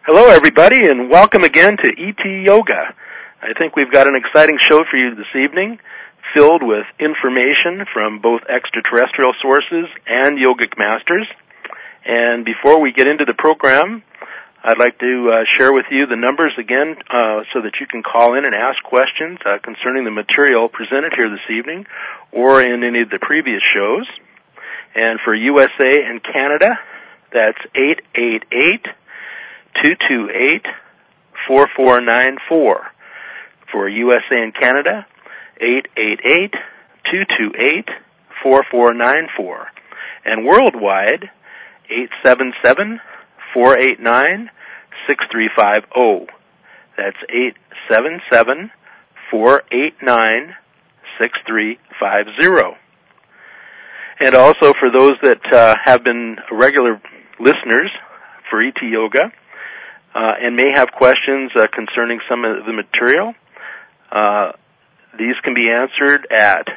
Hello, everybody, and welcome again to ET Yoga. I think we've got an exciting show for you this evening, filled with information from both extraterrestrial sources and yogic masters. And before we get into the program, I'd like to share with you the numbers again so that you can call in and ask questions concerning the material presented here this evening or in any of the previous shows. And for USA and Canada, that's 888-228-4494. For USA and Canada, 888-228-4494. And worldwide, 877-489-6350. That's 877-489-6350. And also for those that have been regular listeners for ET Yoga and may have questions concerning some of the material, these can be answered at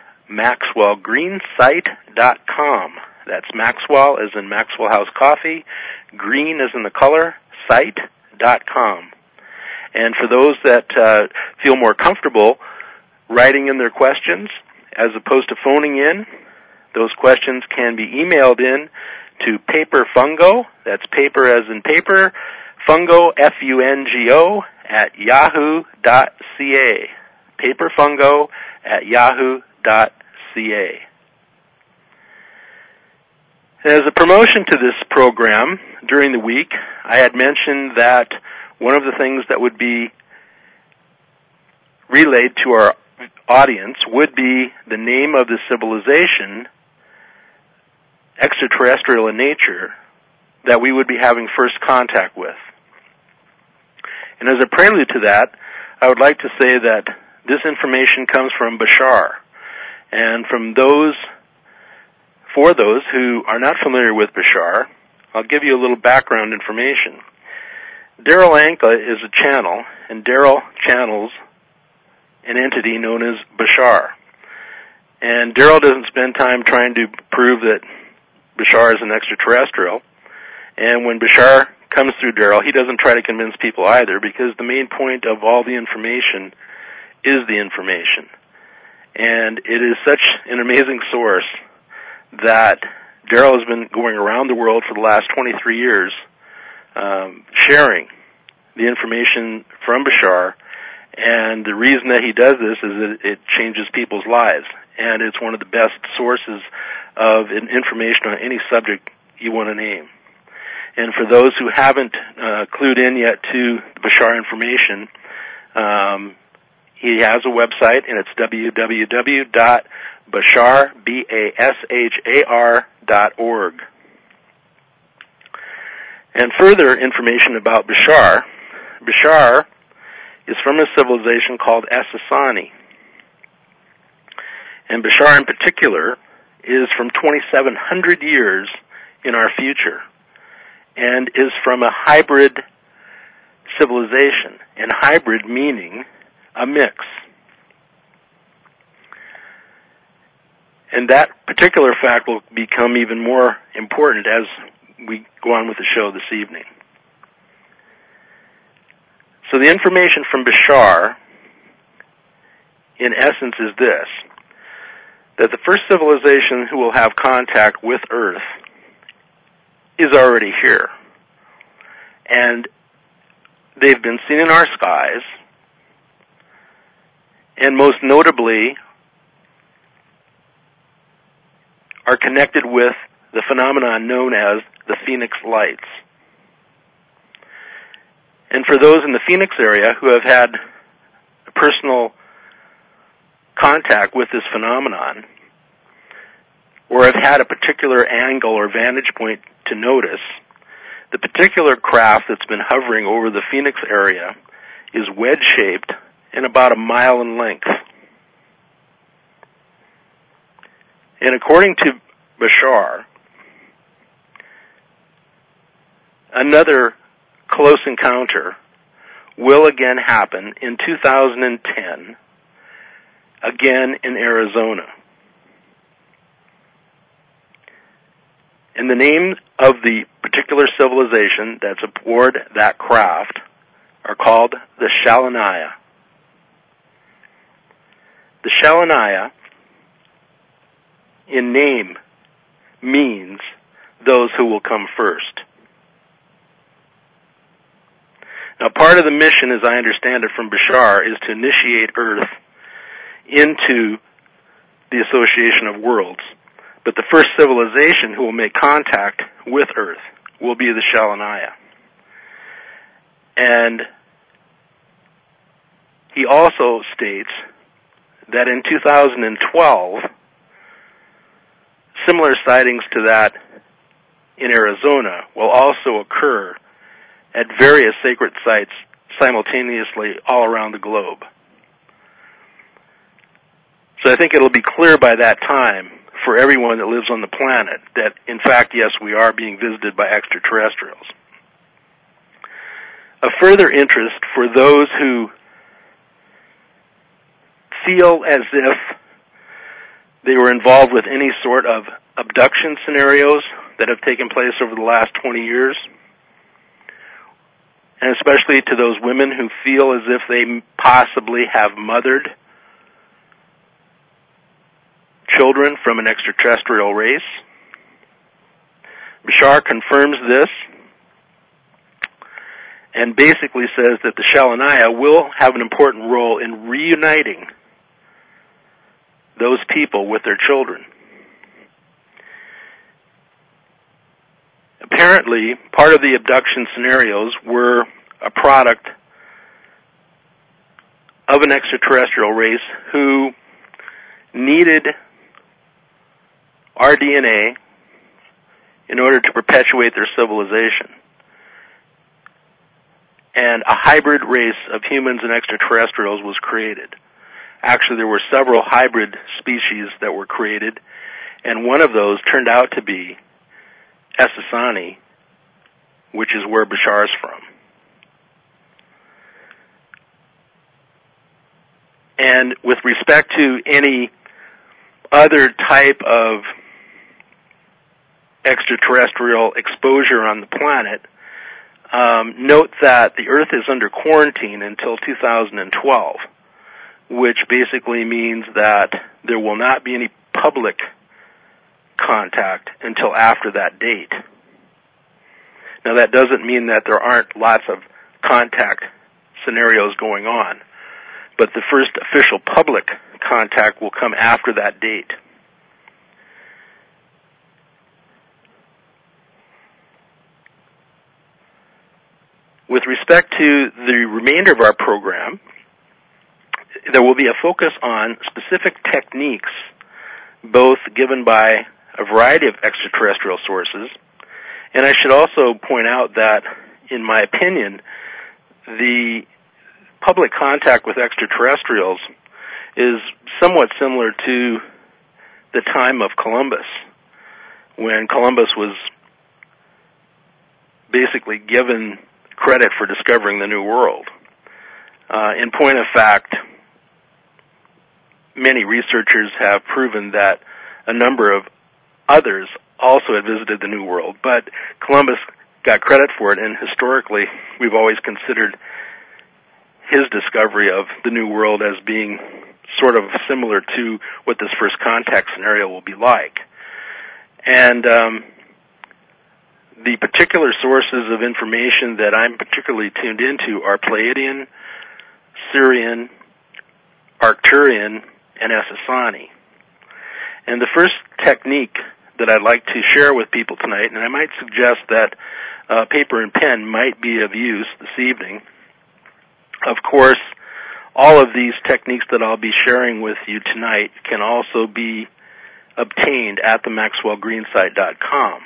MaxwellGreenSite.com. That's Maxwell as in Maxwell House Coffee, green as in the color, site.com. And for those that feel more comfortable writing in their questions as opposed to phoning in, those questions can be emailed in to paperfungo, that's paper as in paper, fungo, F-U-N-G-O, at yahoo.ca. Paperfungo at yahoo.ca. As a promotion to this program during the week, I had mentioned that one of the things that would be relayed to our audience would be the name of the civilization, extraterrestrial in nature, that we would be having first contact with. And as a prelude to that, I would like to say that this information comes from Bashar. And for those who are not familiar with Bashar, I'll give you a little background information. Darryl Anka is a channel, and Darryl channels an entity known as Bashar. And Darryl doesn't spend time trying to prove that Bashar is an extraterrestrial. And when Bashar comes through Darryl, he doesn't try to convince people either, because the main point of all the information is the information. And it is such an amazing source that Darryl has been going around the world for the last 23 years sharing the information from Bashar. And the reason that he does this is that it changes people's lives. And it's one of the best sources of information on any subject you want to name. And for those who haven't clued in yet to the Bashar information, he has a website, and it's www.bashar.org. And further information about Bashar, Bashar is from a civilization called Essassani. And Bashar in particular is from 2,700 years in our future, and is from a hybrid civilization, and hybrid meaning a mix. And that particular fact will become even more important as we go on with the show this evening. So the information from Bashar, in essence, is this: that the first civilization who will have contact with Earth is already here. And they've been seen in our skies, and most notably are connected with the phenomenon known as the Phoenix Lights. And for those in the Phoenix area who have had a personal contact with this phenomenon, or have had a particular angle or vantage point to notice, the particular craft that's been hovering over the Phoenix area is wedge-shaped and about 1 mile in length. And according to Bashar, another close encounter will again happen in 2010, again in Arizona. And the name of the particular particular civilization that's aboard that craft are called the Shalaniya. The Shalaniya, in name, means those who will come first. Now, part of the mission, as I understand it from Bashar, is to initiate Earth into the Association of Worlds. But the first civilization who will make contact with Earth will be the Shalaniya. And he also states that in 2012, similar sightings to that in Arizona will also occur at various sacred sites simultaneously all around the globe. So I think it'll be clear by that time for everyone that lives on the planet that, in fact, yes, we are being visited by extraterrestrials. Of further interest for those who feel as if they were involved with any sort of abduction scenarios that have taken place over the last 20 years, and especially to those women who feel as if they possibly have mothered children from an extraterrestrial race. Bashar confirms this and basically says that the Shalaniya will have an important role in reuniting those people with their children. Apparently, part of the abduction scenarios were a product of an extraterrestrial race who needed our DNA in order to perpetuate their civilization. And a hybrid race of humans and extraterrestrials was created. Actually, there were several hybrid species that were created, and one of those turned out to be Essassani, which is where Bashar's from. And with respect to any other type of extraterrestrial exposure on the planet, note that the Earth is under quarantine until 2012, which basically means that there will not be any public contact until after that date. Now, that doesn't mean that there aren't lots of contact scenarios going on, but the first official public contact will come after that date. With respect to the remainder of our program, there will be a focus on specific techniques, both given by a variety of extraterrestrial sources. And I should also point out that, in my opinion, the public contact with extraterrestrials is somewhat similar to the time of Columbus, when Columbus was basically given credit for discovering the New World. In point of fact, many researchers have proven that a number of others also had visited the New World, but Columbus got credit for it, and historically we've always considered his discovery of the New World as being sort of similar to what this first contact scenario will be like. And the particular sources of information that I'm particularly tuned into are Pleiadian, Sirian, Arcturian, and Essassani. And the first technique that I'd like to share with people tonight, and I might suggest that paper and pen might be of use this evening. Of course, all of these techniques that I'll be sharing with you tonight can also be obtained at the MaxwellGreensite.com.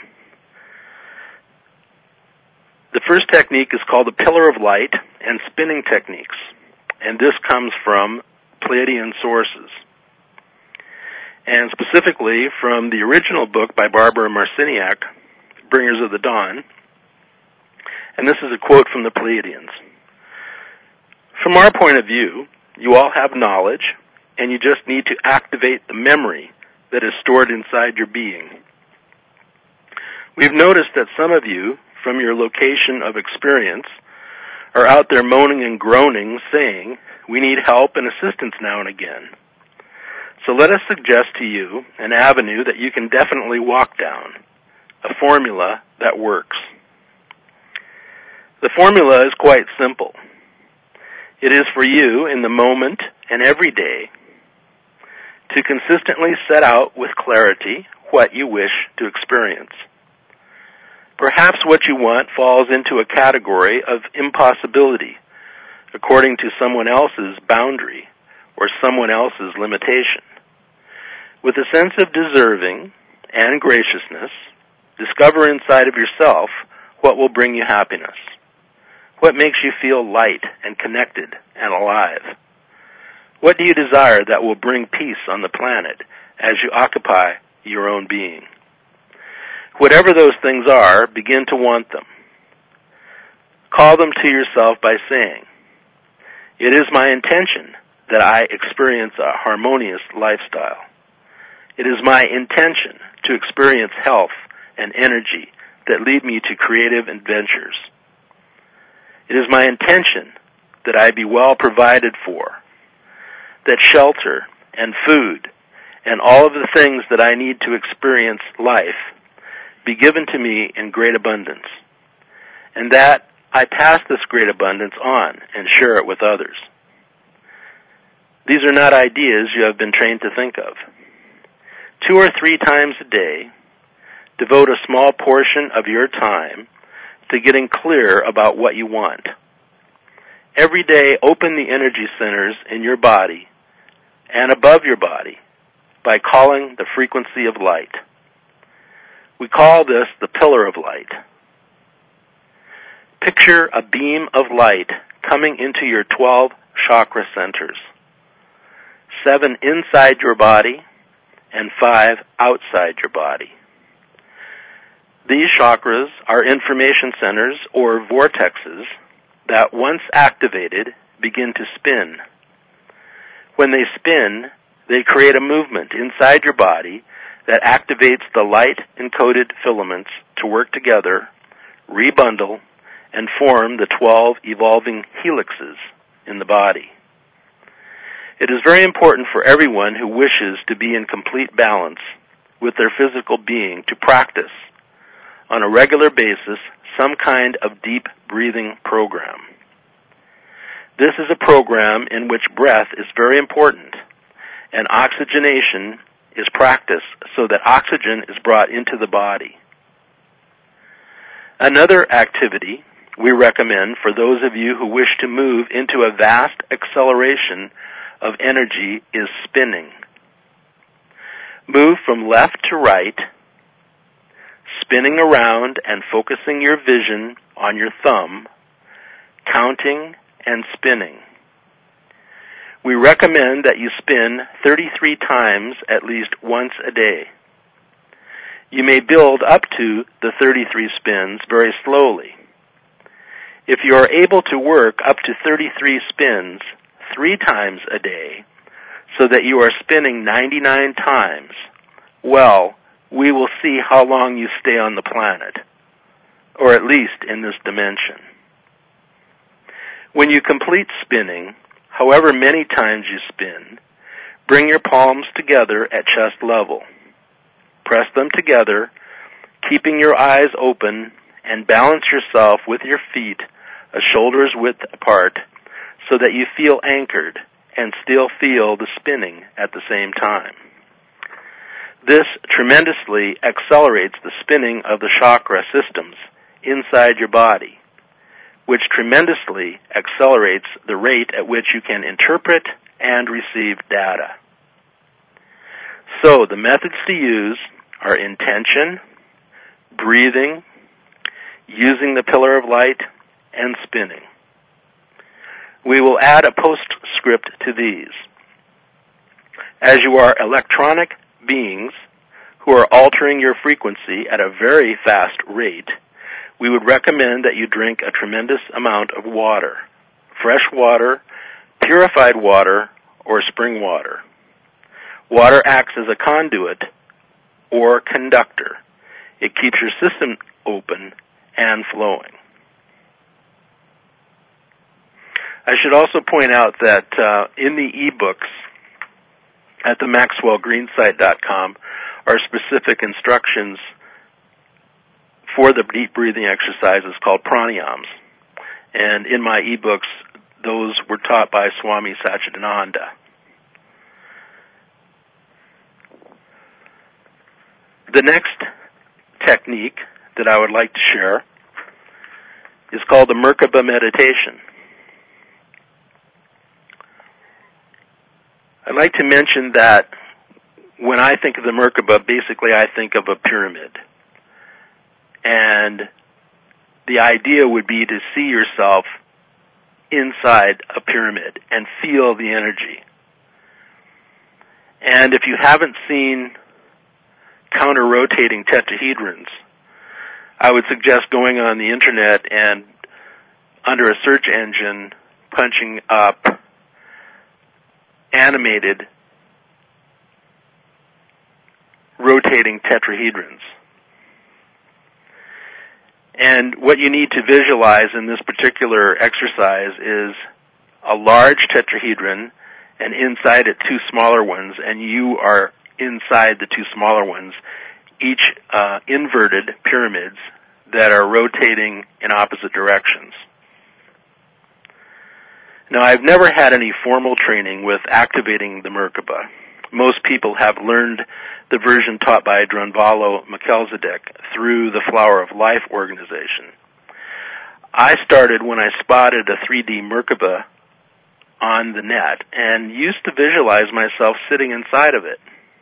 The first technique is called the Pillar of Light and Spinning Techniques, and this comes from Pleiadian sources, and specifically from the original book by Barbara Marciniak, Bringers of the Dawn, and this is a quote from the Pleiadians. From our point of view, you all have knowledge, and you just need to activate the memory that is stored inside your being. We've noticed that some of you from your location of experience are out there moaning and groaning, saying, "We need help and assistance now and again." So let us suggest to you an avenue that you can definitely walk down, a formula that works. The formula is quite simple. It is for you in the moment and every day to consistently set out with clarity what you wish to experience. Perhaps what you want falls into a category of impossibility according to someone else's boundary or someone else's limitation. With a sense of deserving and graciousness, discover inside of yourself what will bring you happiness. What makes you feel light and connected and alive? What do you desire that will bring peace on the planet as you occupy your own being? Whatever those things are, begin to want them. Call them to yourself by saying, "It is my intention that I experience a harmonious lifestyle. It is my intention to experience health and energy that lead me to creative adventures. It is my intention that I be well provided for, that shelter and food and all of the things that I need to experience life be given to me in great abundance, and that I pass this great abundance on and share it with others." These are not ideas you have been trained to think of. 2 or 3 times a day, devote a small portion of your time to getting clear about what you want. Every day, open the energy centers in your body and above your body by calling the frequency of light. We call this the pillar of light. Picture a beam of light coming into your 12 chakra centers, 7 inside your body and 5 outside your body. These chakras are information centers or vortexes that, once activated, begin to spin. When they spin, they create a movement inside your body that activates the light-encoded filaments to work together, rebundle, and form the 12 evolving helixes in the body. It is very important for everyone who wishes to be in complete balance with their physical being to practice, on a regular basis, some kind of deep breathing program. This is a program in which breath is very important, and oxygenation is practiced so that oxygen is brought into the body. Another activity we recommend for those of you who wish to move into a vast acceleration of energy is spinning. Move from left to right, spinning around and focusing your vision on your thumb, counting and spinning. We recommend that you spin 33 times at least once a day. You may build up to the 33 spins very slowly. If you are able to work up to 33 spins 3 times a day, so that you are spinning 99 times, well, we will see how long you stay on the planet, or at least in this dimension. When you complete spinning, however many times you spin, bring your palms together at chest level. Press them together, keeping your eyes open, and balance yourself with your feet a shoulder's width apart so that you feel anchored and still feel the spinning at the same time. This tremendously accelerates the spinning of the chakra systems inside your body, which tremendously accelerates the rate at which you can interpret and receive data. So the methods to use are intention, breathing, using the pillar of light, and spinning. We will add a postscript to these. As you are electronic beings who are altering your frequency at a very fast rate, we would recommend that you drink a tremendous amount of water, fresh water, purified water, or spring water. Water acts as a conduit or conductor. It keeps your system open and flowing. I should also point out that in the ebooks at the MaxwellGreensite.com are specific instructions for the deep breathing exercises called pranayams. And in my ebooks, those were taught by Swami Satchidananda. The next technique that I would like to share is called the Merkaba meditation. I'd like to mention that when I think of the Merkaba, basically I think of a pyramid. And the idea would be to see yourself inside a pyramid and feel the energy. And if you haven't seen counter-rotating tetrahedrons, I would suggest going on the internet and under a search engine punching up animated rotating tetrahedrons. And what you need to visualize in this particular exercise is a large tetrahedron and inside it two smaller ones, and you are inside the two smaller ones, each inverted pyramids that are rotating in opposite directions. Now, I've never had any formal training with activating the Merkaba. Most people have learned the version taught by Drunvalo Melchizedek through the Flower of Life organization. I started when I spotted a 3D Merkaba on the net and used to visualize myself sitting inside of it.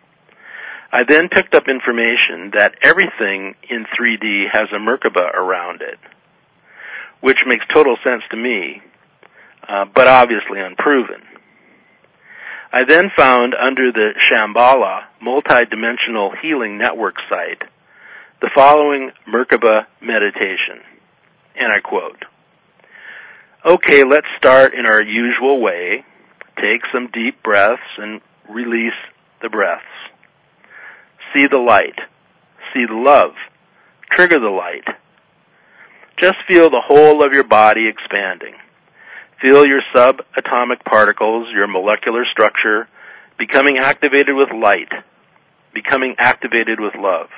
I then picked up information that everything in 3D has a Merkaba around it, which makes total sense to me, but obviously unproven. I then found under the Shambhala Multidimensional Healing Network site the following Merkaba meditation, and I quote, "Okay, let's start in our usual way. Take some deep breaths and release the breaths. See the light. See the love. Trigger the light. Just feel the whole of your body expanding. Feel your subatomic particles, your molecular structure, becoming activated with light, becoming activated with love.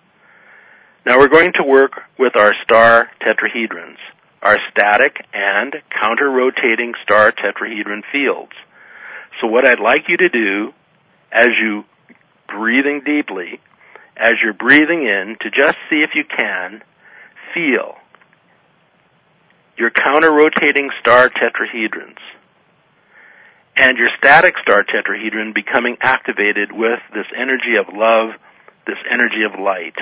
Now we're going to work with our star tetrahedrons, our static and counter-rotating star tetrahedron fields. So what I'd like you to do, as you breathing deeply, as you're breathing in, to just see if you can feel your counter-rotating star tetrahedrons and your static star tetrahedron becoming activated with this energy of love, this energy of light,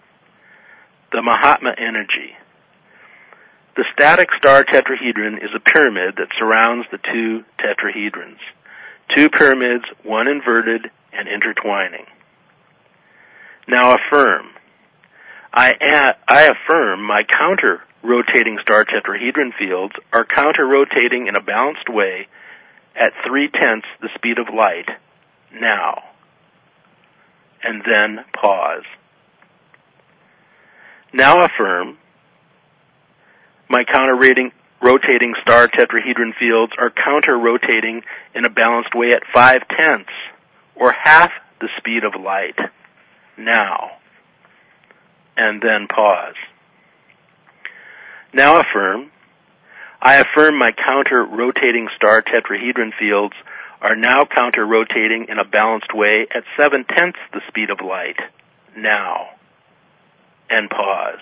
the Mahatma energy. The static star tetrahedron is a pyramid that surrounds the two tetrahedrons. Two pyramids, one inverted and intertwining. Now affirm. I affirm my counter-rotating star tetrahedron fields are counter-rotating in a balanced way at 3/10 the speed of light, now. And then pause. Now affirm, my counter-rotating star tetrahedron fields are counter-rotating in a balanced way at 5/10 or half the speed of light, now. And then pause. Now affirm, I affirm my counter-rotating star tetrahedron fields are now counter-rotating in a balanced way at 7/10 the speed of light, now. And pause.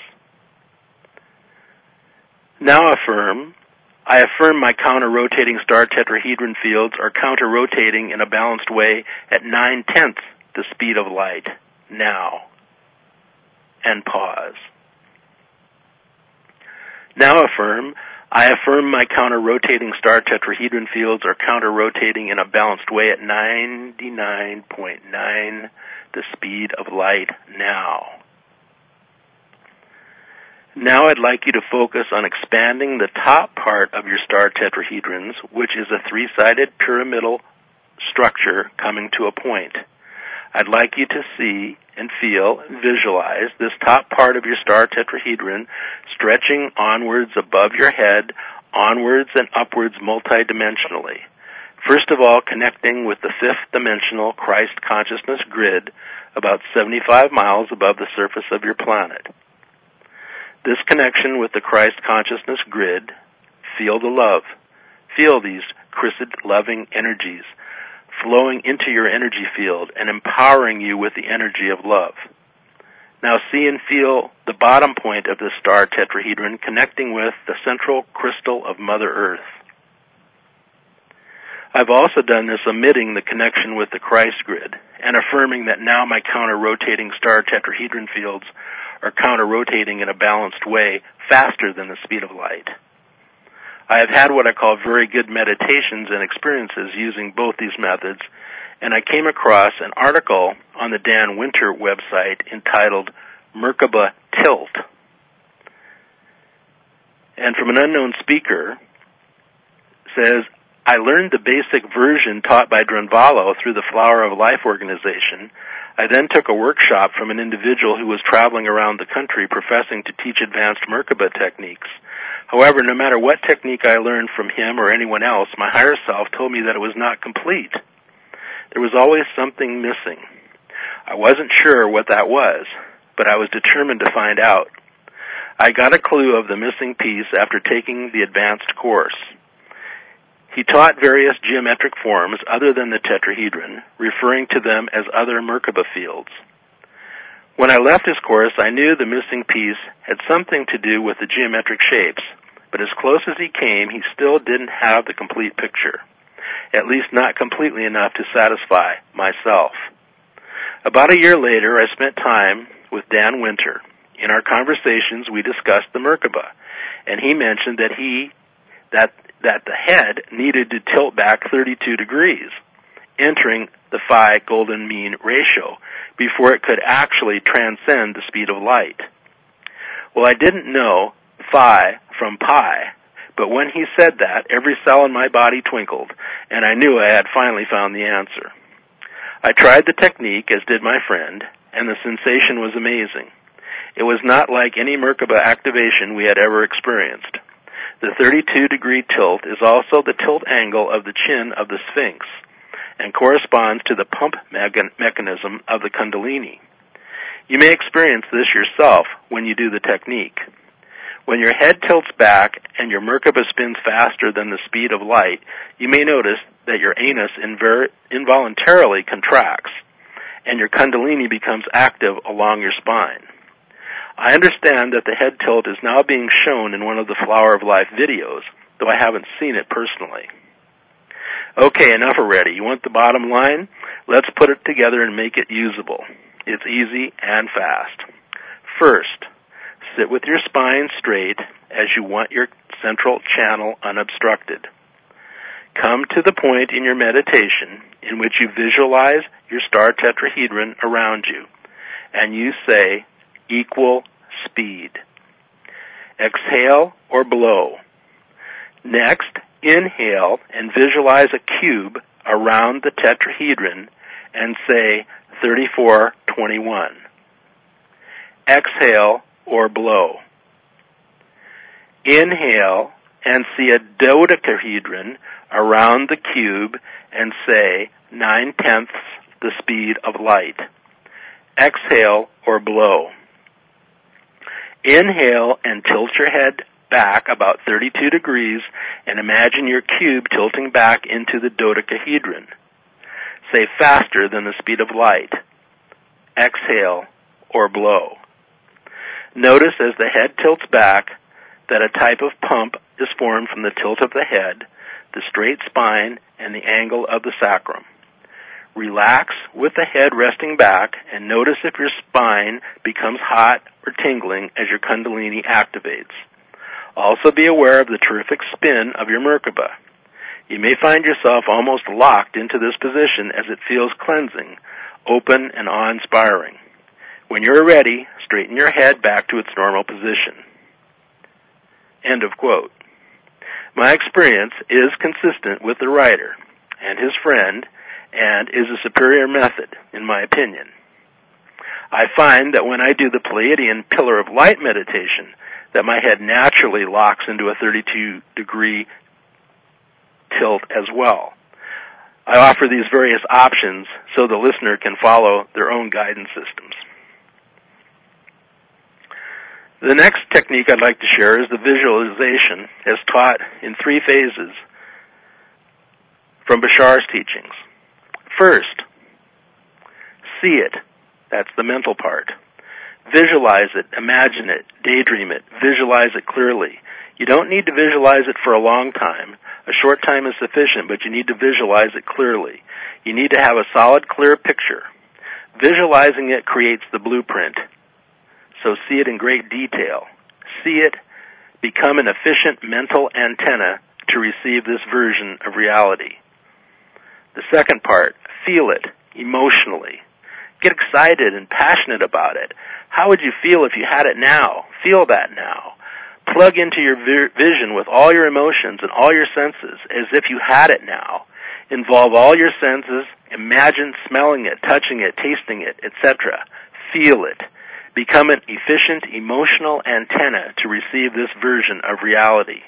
Now affirm, I affirm my counter-rotating star tetrahedron fields are counter-rotating in a balanced way at 9/10 the speed of light, now. And pause. Now affirm, I affirm my counter-rotating star tetrahedron fields are counter-rotating in a balanced way at 99.9 the speed of light, now. Now I'd like you to focus on expanding the top part of your star tetrahedrons, which is a three-sided pyramidal structure coming to a point. I'd like you to see and feel and visualize this top part of your star tetrahedron stretching onwards above your head, onwards and upwards multidimensionally. First of all, connecting with the fifth dimensional Christ consciousness grid about 75 miles above the surface of your planet. This connection with the Christ consciousness grid, feel the love. Feel these chrysid loving energies flowing into your energy field and empowering you with the energy of love. Now see and feel the bottom point of the star tetrahedron connecting with the central crystal of Mother Earth. I've also done this omitting the connection with the Christ grid and affirming that now my counter-rotating star tetrahedron fields are counter-rotating in a balanced way faster than the speed of light. I have had what I call very good meditations and experiences using both these methods, and I came across an article on the Dan Winter website entitled Merkaba Tilt. And from an unknown speaker, says, I learned the basic version taught by Drunvalo through the Flower of Life organization. I then took a workshop from an individual who was traveling around the country professing to teach advanced Merkaba techniques. However, no matter what technique I learned from him or anyone else, my higher self told me that it was not complete. There was always something missing. I wasn't sure what that was, but I was determined to find out. I got a clue of the missing piece after taking the advanced course. He taught various geometric forms other than the tetrahedron, referring to them as other Merkaba fields. When I left his course, I knew the missing piece had something to do with the geometric shapes, but as close as he came, he still didn't have the complete picture, at least not completely enough to satisfy myself. About a year later, I spent time with Dan Winter. In our conversations, we discussed the Merkaba, and he mentioned that the head needed to tilt back 32 degrees, entering the phi golden mean ratio, before it could actually transcend the speed of light. Well, I didn't know phi from pi, but when he said that, every cell in my body twinkled, and I knew I had finally found the answer. I tried the technique, as did my friend, and the sensation was amazing. It was not like any Merkaba activation we had ever experienced. The 32-degree tilt is also the tilt angle of the chin of the Sphinx and corresponds to the pump mechanism of the Kundalini. You may experience this yourself when you do the technique. When your head tilts back and your Merkaba spins faster than the speed of light, you may notice that your anus involuntarily contracts and your Kundalini becomes active along your spine. I understand that the head tilt is now being shown in one of the Flower of Life videos, though I haven't seen it personally. Okay, enough already. You want the bottom line? Let's put it together and make it usable. It's easy and fast. First, sit with your spine straight as you want your central channel unobstructed. Come to the point in your meditation in which you visualize your star tetrahedron around you, and you say, equal speed. Exhale or blow. Next, inhale and visualize a cube around the tetrahedron and say 3421. Exhale or blow. Inhale and see a dodecahedron around the cube and say 9/10 the speed of light. Exhale or blow. Inhale and tilt your head back about 32 degrees and imagine your cube tilting back into the dodecahedron. Say faster than the speed of light. Exhale or blow. Notice as the head tilts back that a type of pump is formed from the tilt of the head, the straight spine, and the angle of the sacrum. Relax with the head resting back and notice if your spine becomes hot or tingling as your Kundalini activates. Also be aware of the terrific spin of your Merkaba. You may find yourself almost locked into this position as it feels cleansing, open, and awe-inspiring. When you're ready, straighten your head back to its normal position. End of quote. My experience is consistent with the writer and his friend, and is a superior method, in my opinion. I find that when I do the Pleiadian pillar of light meditation, that my head naturally locks into a 32-degree tilt as well. I offer these various options so the listener can follow their own guidance systems. The next technique I'd like to share is the visualization as taught in 3 phases from Bashar's teachings. First, see it. That's the mental part. Visualize it, imagine it, daydream it, visualize it clearly. You don't need to visualize it for a long time. A short time is sufficient, but you need to visualize it clearly. You need to have a solid, clear picture. Visualizing it creates the blueprint. So see it in great detail. See it, become an efficient mental antenna to receive this version of reality. The second part, feel it emotionally. Get excited and passionate about it. How would you feel if you had it now? Feel that now. Plug into your vision with all your emotions and all your senses as if you had it now. Involve all your senses. Imagine smelling it, touching it, tasting it, etc. Feel it. Become an efficient emotional antenna to receive this version of reality.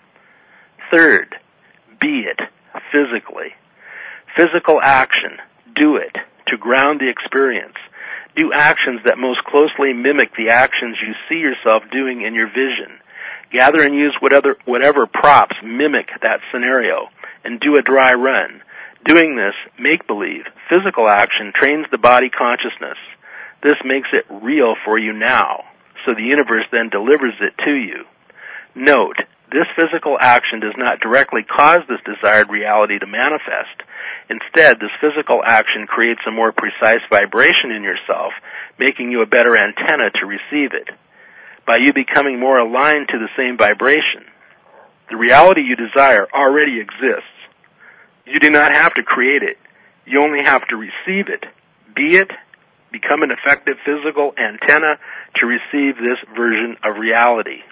Third, be it physically. Physical action. Do it to ground the experience. Do actions that most closely mimic the actions you see yourself doing in your vision. Gather and use whatever props mimic that scenario, and do a dry run. Doing this, make-believe, physical action trains the body consciousness. This makes it real for you now, so the universe then delivers it to you. Note, this physical action does not directly cause this desired reality to manifest. Instead, this physical action creates a more precise vibration in yourself, making you a better antenna to receive it. By you becoming more aligned to the same vibration, the reality you desire already exists. You do not have to create it. You only have to receive it. Be it. Become an effective physical antenna to receive this version of reality.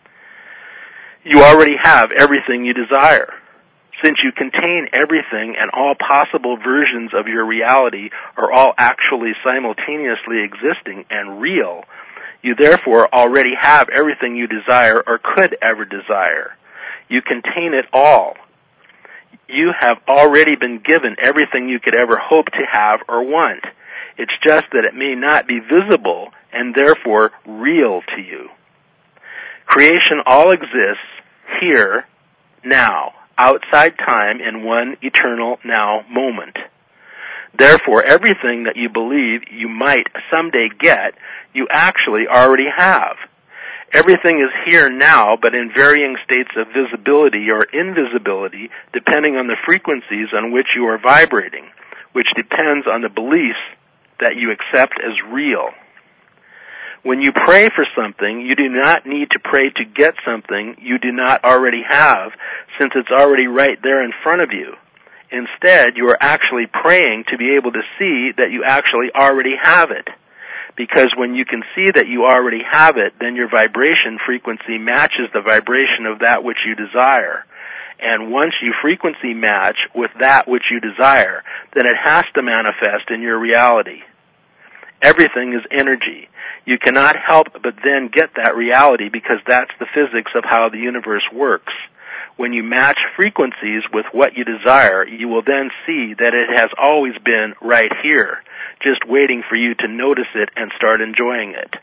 You already have everything you desire. Since you contain everything and all possible versions of your reality are all actually simultaneously existing and real, you therefore already have everything you desire or could ever desire. You contain it all. You have already been given everything you could ever hope to have or want. It's just that it may not be visible and therefore real to you. Creation all exists here, now, outside time in one eternal now moment. Therefore, everything that you believe you might someday get, you actually already have. Everything is here now, but in varying states of visibility or invisibility, depending on the frequencies on which you are vibrating, which depends on the beliefs that you accept as real. When you pray for something, you do not need to pray to get something you do not already have, since it's already right there in front of you. Instead, you are actually praying to be able to see that you actually already have it. Because when you can see that you already have it, then your vibration frequency matches the vibration of that which you desire. And once you frequency match with that which you desire, then it has to manifest in your reality. Everything is energy. You cannot help but then get that reality because that's the physics of how the universe works. When you match frequencies with what you desire, you will then see that it has always been right here, just waiting for you to notice it and start enjoying it.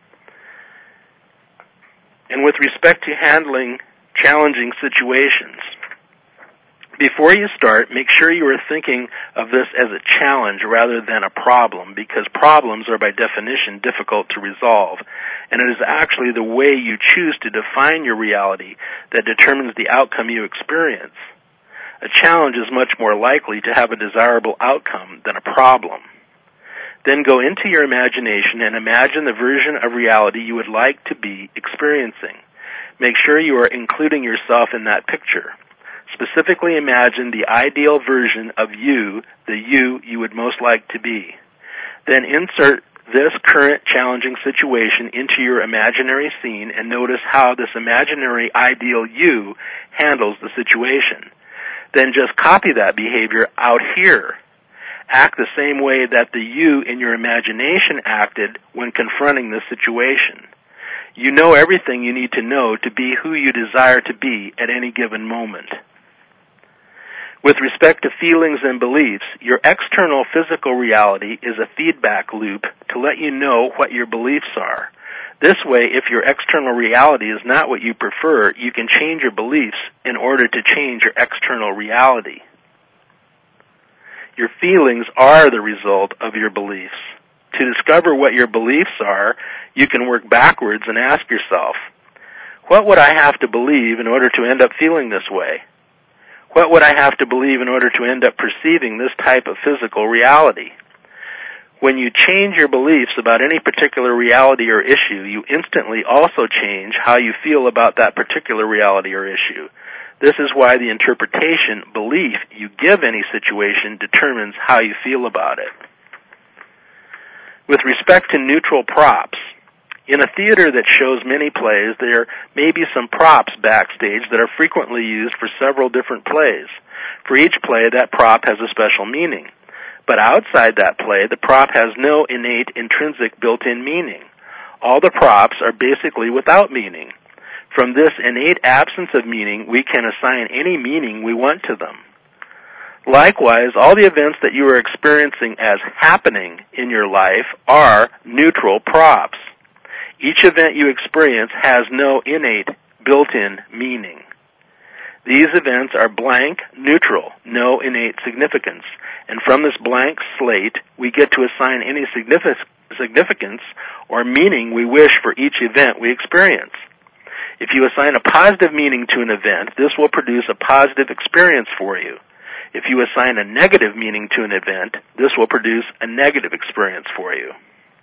And with respect to handling challenging situations, before you start, make sure you are thinking of this as a challenge rather than a problem, because problems are by definition difficult to resolve, and it is actually the way you choose to define your reality that determines the outcome you experience. A challenge is much more likely to have a desirable outcome than a problem. Then go into your imagination and imagine the version of reality you would like to be experiencing. Make sure you are including yourself in that picture. Specifically imagine the ideal version of you, the you would most like to be. Then insert this current challenging situation into your imaginary scene and notice how this imaginary ideal you handles the situation. Then just copy that behavior out here. act the same way that the you in your imagination acted when confronting the situation. You know everything you need to know to be who you desire to be at any given moment. With respect to feelings and beliefs, your external physical reality is a feedback loop to let you know what your beliefs are. This way, if your external reality is not what you prefer, you can change your beliefs in order to change your external reality. Your feelings are the result of your beliefs. To discover what your beliefs are, you can work backwards and ask yourself, what would I have to believe in order to end up feeling this way? What would I have to believe in order to end up perceiving this type of physical reality? When you change your beliefs about any particular reality or issue, you instantly also change how you feel about that particular reality or issue. This is why the interpretation, belief you give any situation determines how you feel about it. With respect to neutral props, in a theater that shows many plays, there may be some props backstage that are frequently used for several different plays. For each play, that prop has a special meaning. But outside that play, the prop has no innate, intrinsic, built-in meaning. All the props are basically without meaning. From this innate absence of meaning, we can assign any meaning we want to them. Likewise, all the events that you are experiencing as happening in your life are neutral props. Each event you experience has no innate, built-in meaning. These events are blank, neutral, no innate significance. And from this blank slate, we get to assign any significance or meaning we wish for each event we experience. If you assign a positive meaning to an event, this will produce a positive experience for you. If you assign a negative meaning to an event, this will produce a negative experience for you.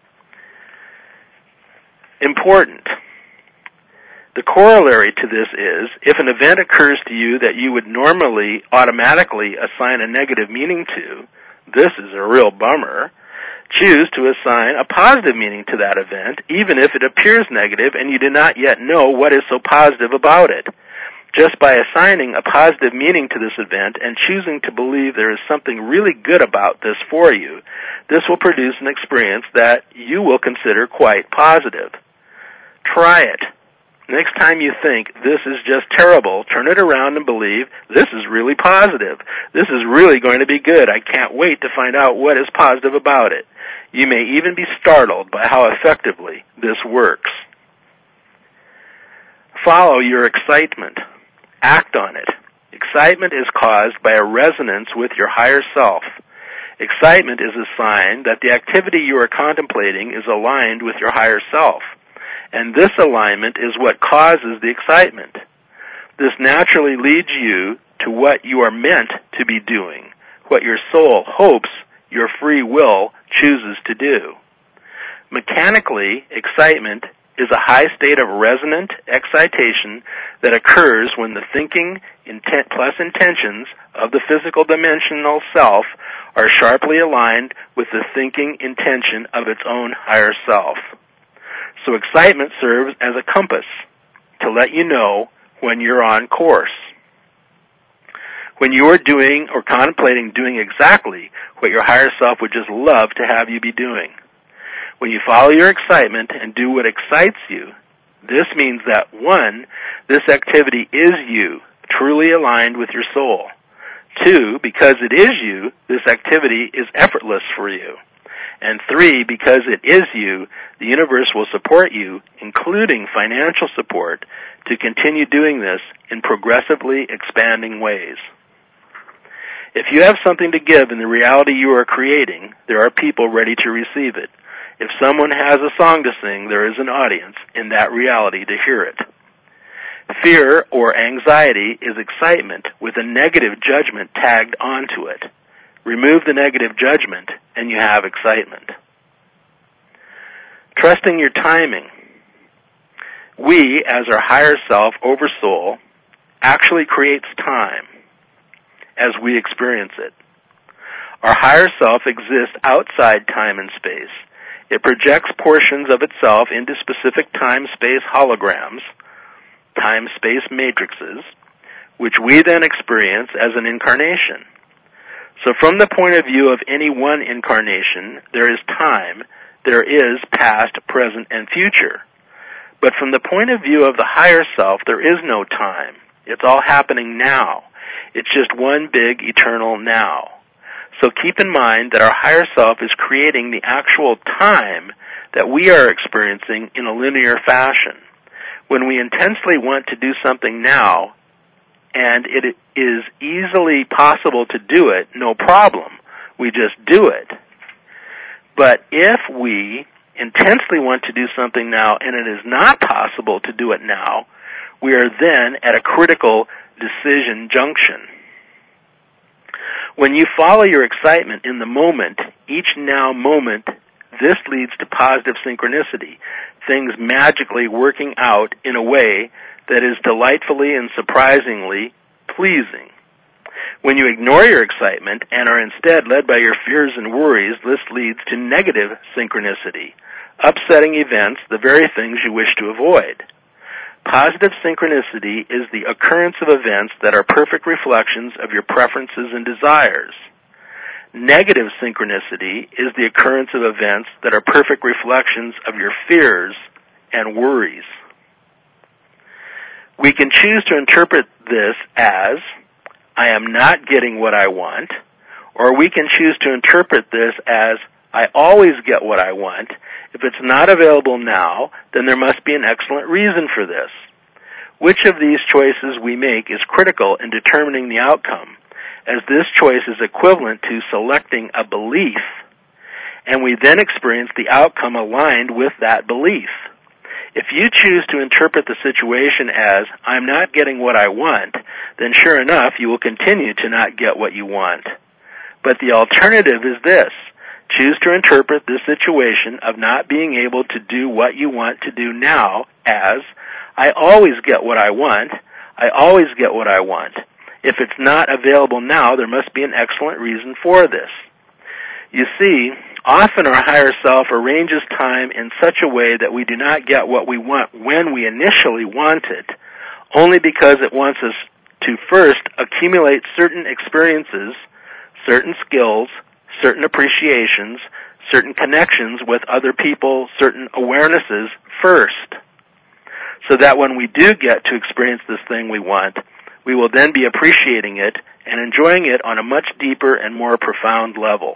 Important. The corollary to this is, if an event occurs to you that you would normally automatically assign a negative meaning to, this is a real bummer, choose to assign a positive meaning to that event, even if it appears negative and you do not yet know what is so positive about it. Just by assigning a positive meaning to this event and choosing to believe there is something really good about this for you, this will produce an experience that you will consider quite positive. Try it. Next time you think, this is just terrible, turn it around and believe, this is really positive. This is really going to be good. I can't wait to find out what is positive about it. You may even be startled by how effectively this works. Follow your excitement. Act on it. Excitement is caused by a resonance with your higher self. Excitement is a sign that the activity you are contemplating is aligned with your higher self. And this alignment is what causes the excitement. This naturally leads you to what you are meant to be doing, what your soul hopes your free will chooses to do. Mechanically, excitement is a high state of resonant excitation that occurs when the thinking plus intentions of the physical dimensional self are sharply aligned with the thinking intention of its own higher self. So excitement serves as a compass to let you know when you're on course. When you are doing or contemplating doing exactly what your higher self would just love to have you be doing. When you follow your excitement and do what excites you, this means that 1, this activity is you, truly aligned with your soul. 2, because it is you, this activity is effortless for you. And 3, because it is you, the universe will support you, including financial support, to continue doing this in progressively expanding ways. If you have something to give in the reality you are creating, there are people ready to receive it. If someone has a song to sing, there is an audience in that reality to hear it. Fear or anxiety is excitement with a negative judgment tagged onto it. Remove the negative judgment, and you have excitement. Trusting your timing. We, as our higher self, Oversoul, actually creates time as we experience it. Our higher self exists outside time and space. It projects portions of itself into specific time-space holograms, time-space matrices, which we then experience as an incarnation. So from the point of view of any one incarnation, there is time, there is past, present, and future. But from the point of view of the higher self, there is no time. It's all happening now. It's just one big eternal now. So keep in mind that our higher self is creating the actual time that we are experiencing in a linear fashion. When we intensely want to do something now, and it is easily possible to do it, no problem. We just do it. But if we intensely want to do something now and it is not possible to do it now, we are then at a critical decision junction. When you follow your excitement in the moment, each now moment, this leads to positive synchronicity, things magically working out in a way that is delightfully and surprisingly pleasing. When you ignore your excitement and are instead led by your fears and worries, this leads to negative synchronicity, upsetting events, the very things you wish to avoid. Positive synchronicity is the occurrence of events that are perfect reflections of your preferences and desires. Negative synchronicity is the occurrence of events that are perfect reflections of your fears and worries. We can choose to interpret this as, I am not getting what I want, or we can choose to interpret this as, I always get what I want. If it's not available now, then there must be an excellent reason for this. Which of these choices we make is critical in determining the outcome, as this choice is equivalent to selecting a belief, and we then experience the outcome aligned with that belief. If you choose to interpret the situation as, I'm not getting what I want, then sure enough, you will continue to not get what you want. But the alternative is this. Choose to interpret this situation of not being able to do what you want to do now as, I always get what I want. I always get what I want. If it's not available now, there must be an excellent reason for this. You see, often our higher self arranges time in such a way that we do not get what we want when we initially want it, only because it wants us to first accumulate certain experiences, certain skills, certain appreciations, certain connections with other people, certain awarenesses first, so that when we do get to experience this thing we want, we will then be appreciating it and enjoying it on a much deeper and more profound level.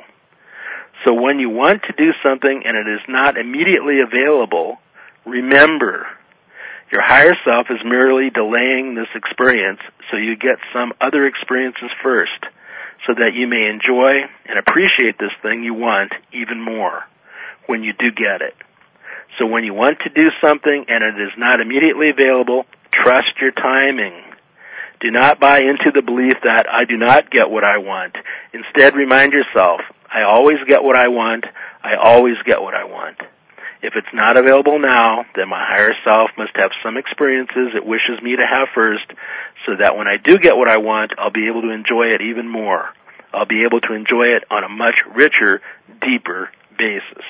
So when you want to do something and it is not immediately available, remember, your higher self is merely delaying this experience so you get some other experiences first, so that you may enjoy and appreciate this thing you want even more when you do get it. So when you want to do something and it is not immediately available, trust your timing. Do not buy into the belief that I do not get what I want. Instead, remind yourself, I always get what I want. I always get what I want. If it's not available now, then my higher self must have some experiences it wishes me to have first, so that when I do get what I want, I'll be able to enjoy it even more. I'll be able to enjoy it on a much richer, deeper basis.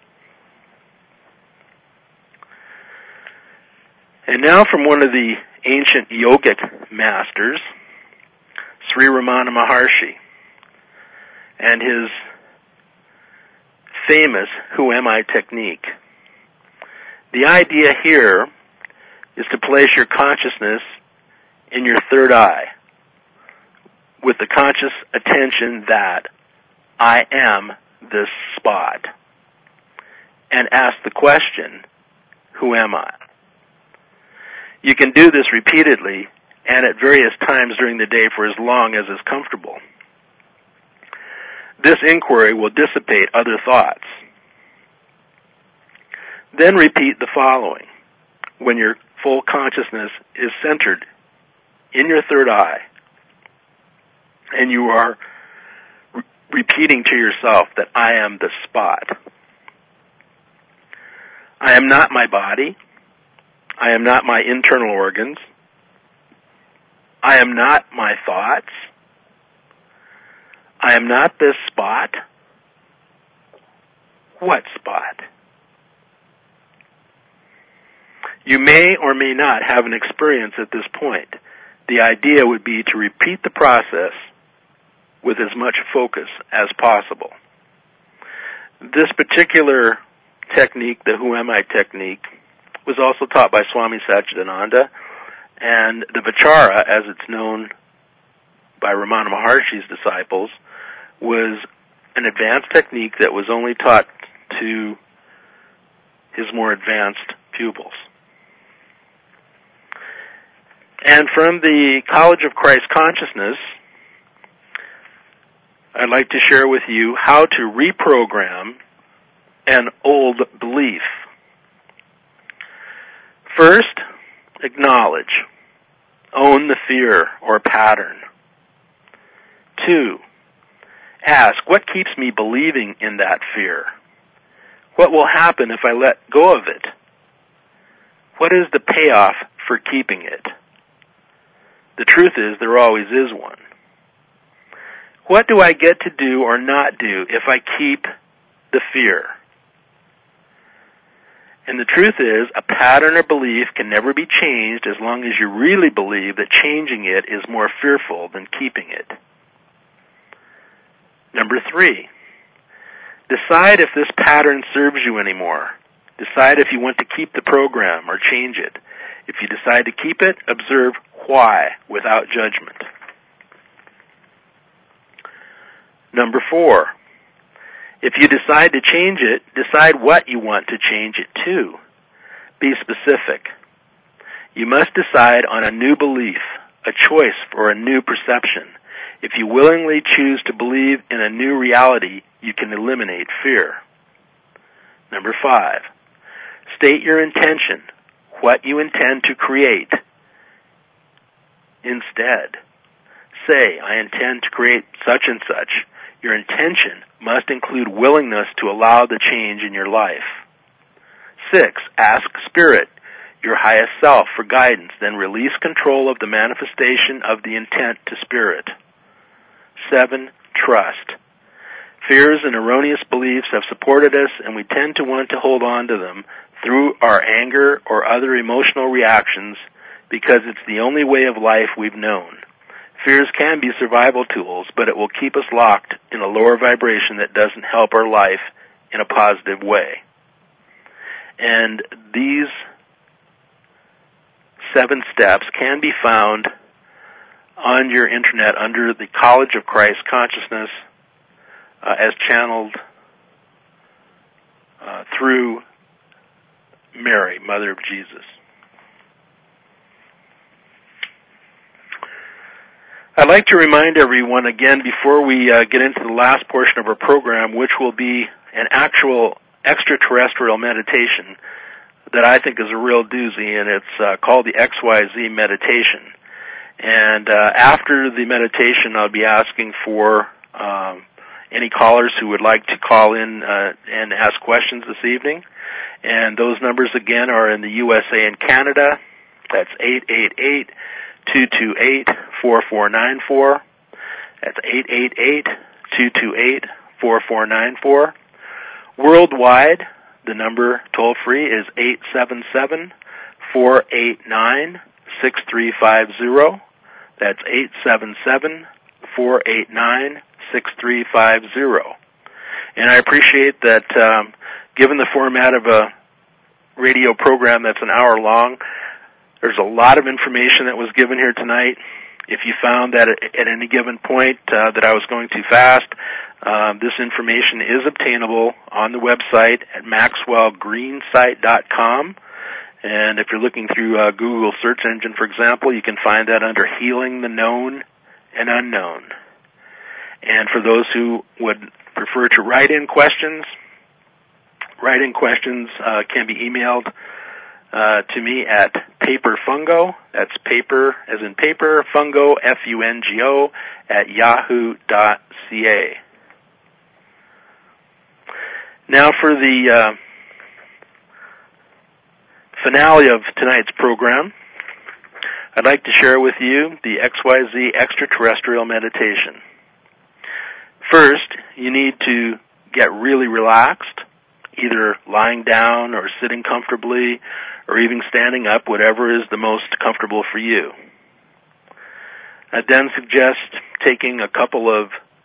And now from one of the ancient yogic masters, Sri Ramana Maharshi, and his famous Who Am I technique. The idea here is to place your consciousness in your third eye with the conscious attention that I am this spot, and ask the question, who am I? You can do this repeatedly and at various times during the day for as long as is comfortable. This inquiry will dissipate other thoughts. Then repeat the following when your full consciousness is centered in your third eye and you are repeating to yourself that I am the spot. I am not my body. I am not my internal organs. I am not my thoughts. I am not this spot. What spot? You may or may not have an experience at this point. The idea would be to repeat the process with as much focus as possible. This particular technique, the Who Am I technique, was also taught by Swami Satchidananda, and the Vichara, as it's known by Ramana Maharshi's disciples, was an advanced technique that was only taught to his more advanced pupils. And from the College of Christ Consciousness, I'd like to share with you how to reprogram an old belief. First, acknowledge. Own the fear or pattern. 2, ask, what keeps me believing in that fear? What will happen if I let go of it? What is the payoff for keeping it? The truth is, there always is one. What do I get to do or not do if I keep the fear? And the truth is, a pattern or belief can never be changed as long as you really believe that changing it is more fearful than keeping it. Number 3, decide if this pattern serves you anymore. Decide if you want to keep the program or change it. If you decide to keep it, observe why without judgment. Number 4, if you decide to change it, decide what you want to change it to. Be specific. You must decide on a new belief, a choice for a new perception. If you willingly choose to believe in a new reality, you can eliminate fear. Number 5, state your intention, what you intend to create. Instead, say, I intend to create such and such. Your intention must include willingness to allow the change in your life. 6, ask Spirit, your highest self, for guidance, then release control of the manifestation of the intent to Spirit. 7, trust. Fears and erroneous beliefs have supported us, and we tend to want to hold on to them through our anger or other emotional reactions because it's the only way of life we've known. Fears can be survival tools, but it will keep us locked in a lower vibration that doesn't help our life in a positive way. And these 7 steps can be found on your internet under the College of Christ Consciousness as channeled through Mary, Mother of Jesus. I'd like to remind everyone again before we get into the last portion of our program, which will be an actual extraterrestrial meditation that I think is a real doozy, and it's called the XYZ meditation. And after the meditation, I'll be asking for any callers who would like to call in and ask questions this evening. And those numbers again are in the USA and Canada. That's 888-228-4494. That's 888-228-4494. Worldwide, the number toll-free is 877-489-6350. That's 877-489-6350. And I appreciate that given the format of a radio program that's an hour long, there's a lot of information that was given here tonight. If you found that at any given point that I was going too fast, this information is obtainable on the website at MaxwellGreenSite.com. And if you're looking through Google search engine, for example, you can find that under Healing the Known and Unknown. And for those who would prefer to write in questions can be emailed to me at paperfungo, that's paper as in paper, fungo, Fungo, at yahoo.ca. Now for the finale of tonight's program, I'd like to share with you the XYZ extraterrestrial meditation. First, you need to get really relaxed, either lying down or sitting comfortably or even standing up, whatever is the most comfortable for you. I then suggest taking a couple of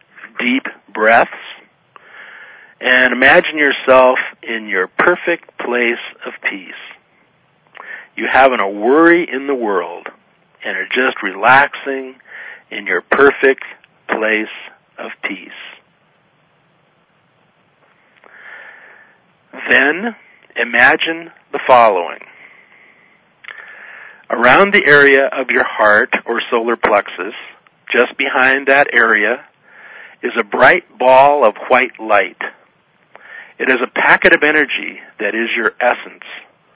deep breaths and imagine yourself in your perfect place of peace. You haven't a worry in the world and are just relaxing in your perfect place of peace. Then imagine the following. Around the area of your heart or solar plexus, just behind that area, is a bright ball of white light. It is a packet of energy that is your essence.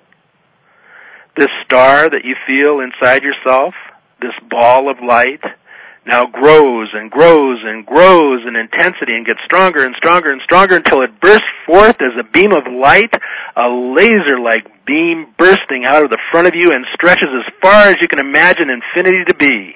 This star that you feel inside yourself, this ball of light, now grows and grows and grows in intensity and gets stronger and stronger and stronger until it bursts forth as a beam of light, a laser-like beam bursting out of the front of you and stretches as far as you can imagine infinity to be.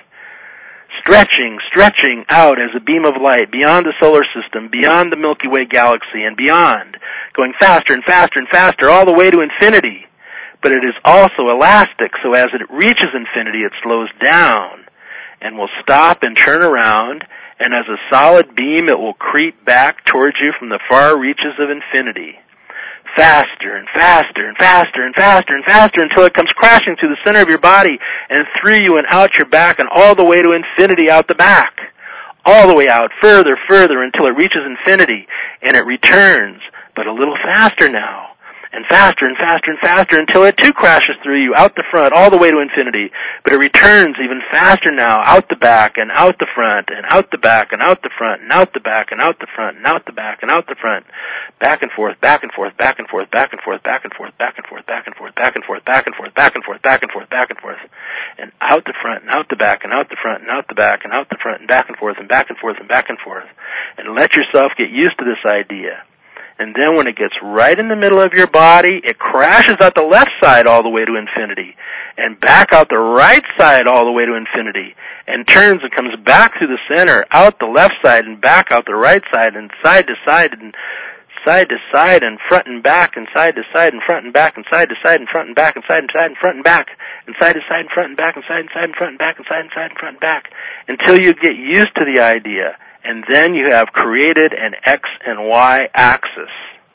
Stretching out as a beam of light beyond the solar system, beyond the Milky Way galaxy, and beyond, going faster and faster and faster all the way to infinity. But it is also elastic, so as it reaches infinity, it slows down and will stop and turn around, and as a solid beam, it will creep back towards you from the far reaches of infinity. Faster and faster and faster and faster and faster until it comes crashing through the center of your body and through you and out your back and all the way to infinity out the back. All the way out, further until it reaches infinity, and it returns, but a little faster now. And faster and faster and faster until it too crashes through you, out the front, all the way to infinity. But it returns even faster now, out the back and out the front, and out the back and out the front, and out the back and out the front, and out the back and out the front. Back and forth, back and forth, back and forth, back and forth, back and forth, back and forth, back and forth, back and forth, back and forth, back and forth, back and forth, back and forth. And out the front, and out the back, and out the front, and out the back, and out the front, and back and forth, and back and forth, and back and forth. And let yourself get used to this idea. And then when it gets right in the middle of your body, it crashes out the left side all the way to infinity, and back out the right side all the way to infinity, and turns and comes back through the center, out the left side, and back out the right side, and side to side, and side to side, and front and back, and side to side, and front and back, and side to side, and front and back, and side to side, and front and back, and side to side, and front and back, and side to side, and front and back, and side and side, and front and back, until you get used to the idea. And then you have created an X and Y axis.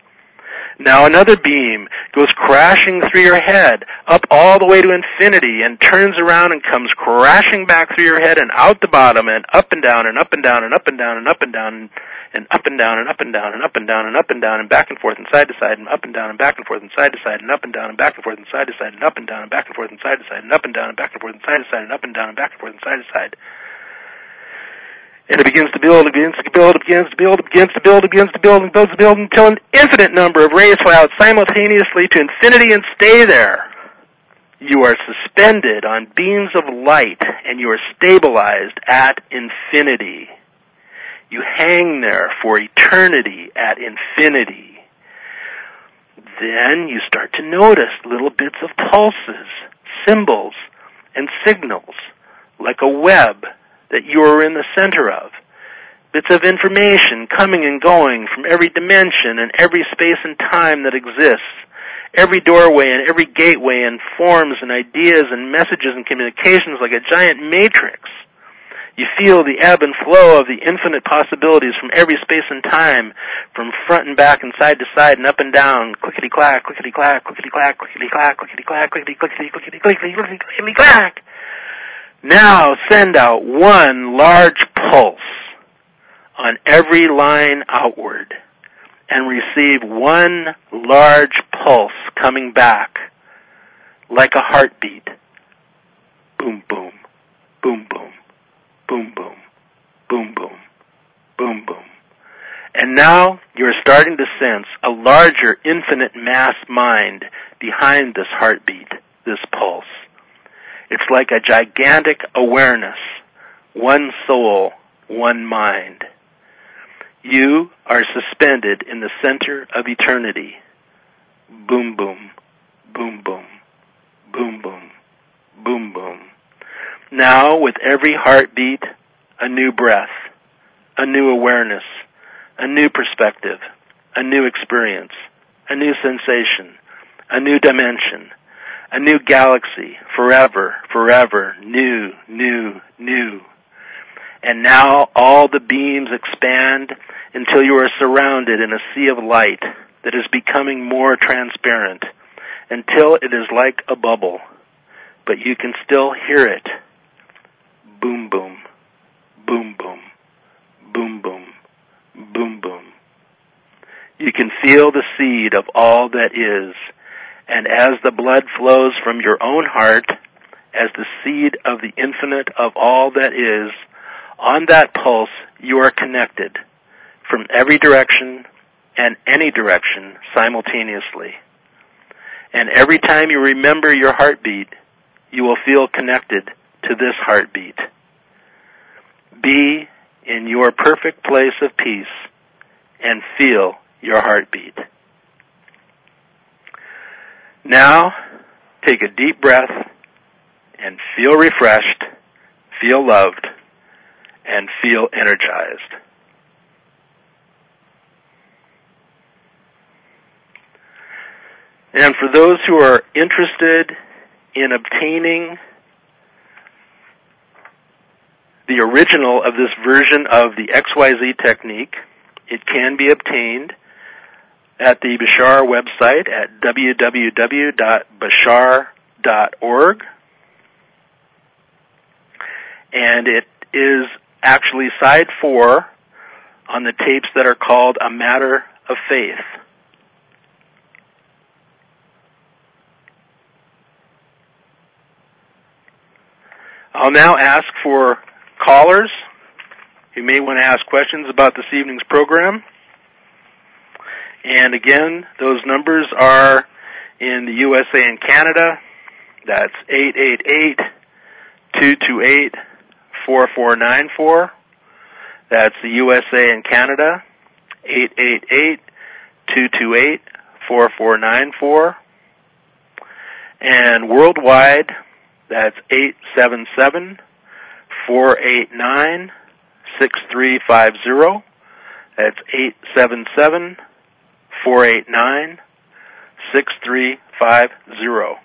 Now another beam goes crashing through your head, up all the way to infinity, and turns around and comes crashing back through your head and out the bottom, and up and down, and up and down, and up and down, and up and down, and up and down, and up and down, and up and down, and up and down, and back and forth, and side to side, and up and down, and back and forth, and side to side, and up and down, and back and forth, and side to side, and up and down, and back and forth, and side to side, and up and down, and back and forth, and side to side, and up and down, and back and forth, and side to side. And it begins to build, begins to build, begins to build, begins to build, begins to build, and builds to build until an infinite number of rays fly out simultaneously to infinity and stay there. You are suspended on beams of light, and you are stabilized at infinity. You hang there for eternity at infinity. Then you start to notice little bits of pulses, symbols, and signals, like a web that you are in the center of. Bits of information coming and going from every dimension and every space and time that exists. Every doorway and every gateway and forms and ideas and messages and communications like a giant matrix. You feel the ebb and flow of the infinite possibilities from every space and time, from front and back and side to side and up and down, clickety-clack, clickety-clack, clickety-clack, clickety-clack, clickety-clack, clickety-clickety, clickety-clickety, clickety-clack. Now send out one large pulse on every line outward and receive one large pulse coming back like a heartbeat. Boom, boom, boom, boom, boom, boom, boom, boom, boom, boom. And now you're starting to sense a larger infinite mass mind behind this heartbeat, this pulse. It's like a gigantic awareness, one soul, one mind. You are suspended in the center of eternity. Boom, boom, boom, boom, boom, boom, boom, boom. Now, with every heartbeat, a new breath, a new awareness, a new perspective, a new experience, a new sensation, a new dimension, a new galaxy, forever, forever, new, new, new. And now all the beams expand until you are surrounded in a sea of light that is becoming more transparent, until it is like a bubble, but you can still hear it. Boom, boom, boom, boom, boom, boom, boom, boom. You can feel the seed of all that is, and as the blood flows from your own heart, as the seed of the infinite of all that is, on that pulse you are connected from every direction and any direction simultaneously. And every time you remember your heartbeat, you will feel connected to this heartbeat. Be in your perfect place of peace and feel your heartbeat. Now, take a deep breath and feel refreshed, feel loved, and feel energized. And for those who are interested in obtaining the original of this version of the XYZ technique, it can be obtained at the Bashar website at www.bashar.org. And it is actually side 4 on the tapes that are called A Matter of Faith. I'll now ask for callers who may want to ask questions about this evening's program. And again, those numbers are in the USA and Canada. That's 888-228-4494. That's the USA and Canada, 888-228-4494. And worldwide, that's 877-489-6350. That's 877-489-6350.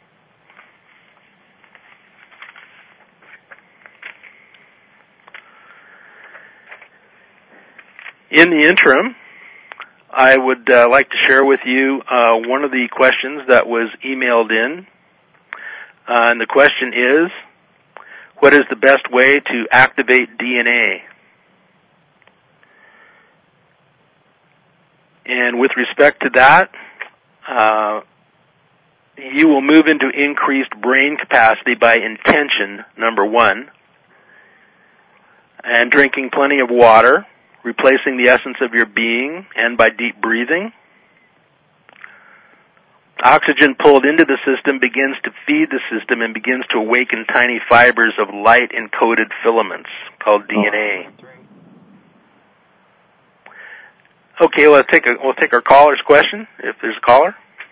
In the interim, I would like to share with you one of the questions that was emailed in. And the question is, what is the best way to activate DNA? And with respect to that, you will move into increased brain capacity by intention, number 1, and drinking plenty of water, replacing the essence of your being, and by deep breathing. Oxygen pulled into the system begins to feed the system and begins to awaken tiny fibers of light-encoded filaments called DNA. Okay, we'll take our caller's question, if there's a caller.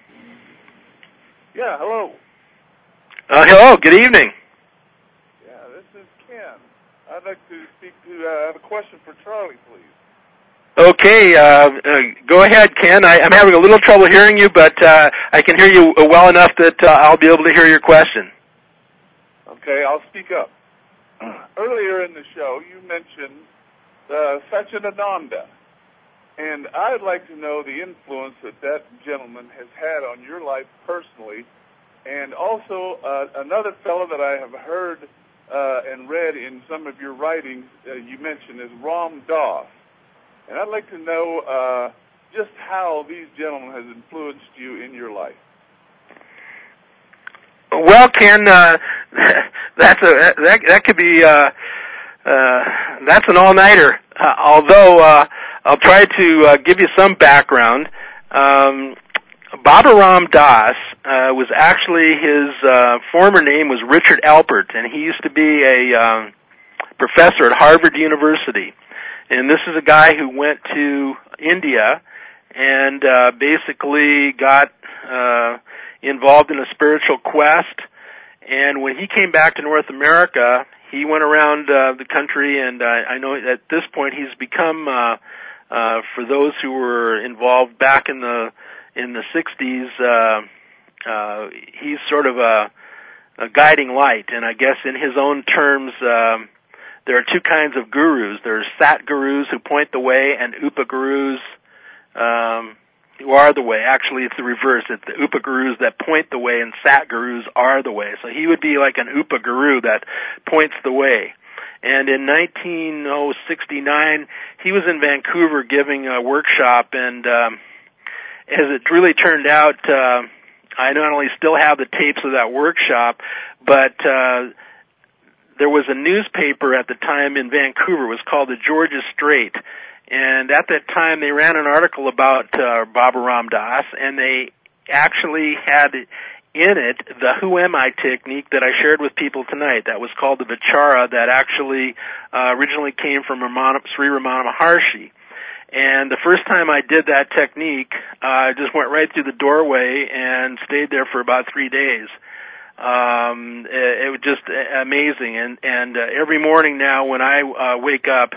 Yeah, hello. Hello, good evening. Yeah, this is Ken. I'd like to speak to, I have a question for Charlie, please. Okay, go ahead, Ken. I'm having a little trouble hearing you, but I can hear you well enough that I'll be able to hear your question. Okay, I'll speak up. Earlier in the show, you mentioned Satchidananda, and I'd like to know the influence that gentleman has had on your life personally, and also another fellow that I have heard and read in some of your writings you mentioned is Ram Dass. And I'd like to know just how these gentlemen has influenced you in your life. Well, Ken, that could be that's an all-nighter. Although I'll try to give you some background. Baba Ram Dass was actually his former name was Richard Alpert, and he used to be a professor at Harvard University. And this is a guy who went to India and basically got involved in a spiritual quest. And when he came back to North America, he went around the country, and I know at this point he's become, for those who were involved back in the 60s, he's sort of a guiding light. And I guess in his own terms, there are two kinds of gurus. There's Sat gurus who point the way, and Upa gurus who are the way. Actually, it's the reverse. It's the Upa gurus that point the way, and Sat gurus are the way. So he would be like an Upa guru that points the way. And in 1969, he was in Vancouver giving a workshop, and as it really turned out, I not only still have the tapes of that workshop, but there was a newspaper at the time in Vancouver. It was called the Georgia Straight. And at that time, they ran an article about Baba Ram Dass, and they actually had in it the Who Am I technique that I shared with people tonight. That was called the Vichara, that actually originally came from Sri Ramana Maharshi. And the first time I did that technique, I just went right through the doorway and stayed there for about 3 days. It was just amazing. And every morning now when I wake up,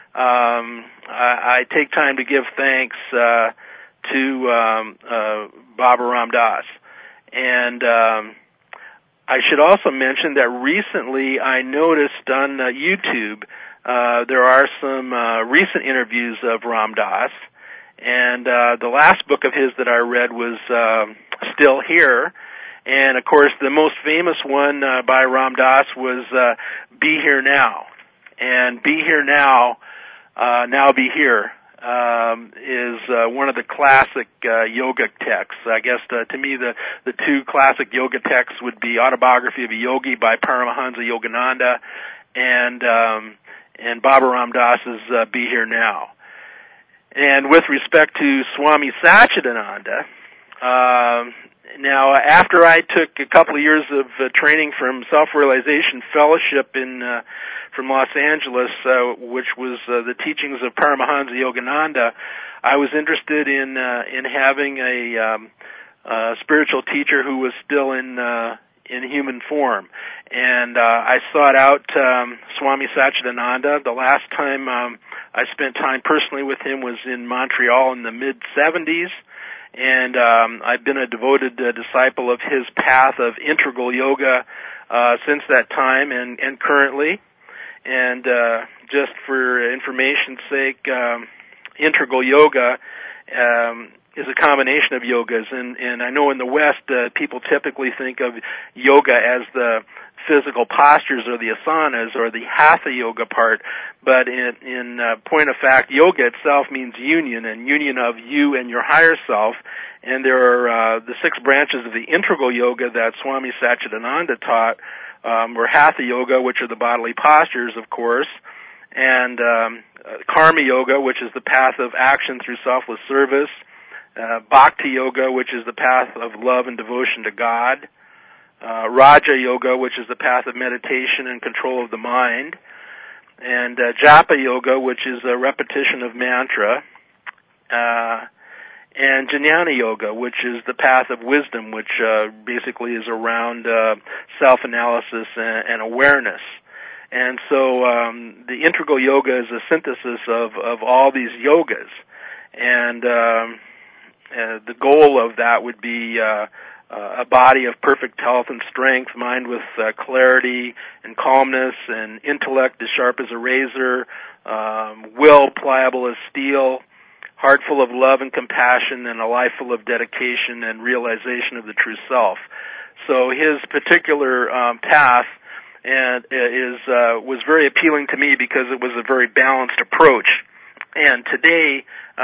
I take time to give thanks to Baba Ram Dass. And I should also mention that recently I noticed on YouTube there are some recent interviews of Ram Dass, and the last book of his that I read was Still Here. And, of course, the most famous one by Ram Dass was Be Here Now. And Be Here Now, Now Be Here, is one of the classic yoga texts. I guess to me the two classic yoga texts would be Autobiography of a Yogi by Paramahansa Yogananda and Baba Ram Dass's Be Here Now. And with respect to Swami Satchidananda, now after I took a couple of years of training from Self-Realization Fellowship from Los Angeles, which was the teachings of Paramahansa Yogananda, I was interested in having a spiritual teacher who was still in human form. And I sought out Swami Satchidananda. The last time I spent time personally with him was in Montreal in the mid-'70s, and I've been a devoted disciple of his path of integral yoga since that time and currently. And just for information's sake, integral yoga is a combination of yogas, and I know in the West people typically think of yoga as the physical postures or the asanas or the hatha yoga part, but in point of fact, yoga itself means union, and union of you and your higher self. And there are the 6 branches of the integral yoga that Swami Satchidananda taught were hatha yoga, which are the bodily postures, of course, and karma yoga, which is the path of action through selfless service, bhakti yoga, which is the path of love and devotion to God, Raja Yoga, which is the path of meditation and control of the mind, and Japa Yoga, which is a repetition of mantra, and Jnana Yoga, which is the path of wisdom, which basically is around self-analysis and awareness. And so the integral yoga is a synthesis of all these yogas, and the goal of that would be a body of perfect health and strength, mind with clarity and calmness, and intellect as sharp as a razor, will pliable as steel, heart full of love and compassion, and a life full of dedication and realization of the true self. So his particular path was very appealing to me because it was a very balanced approach. And today,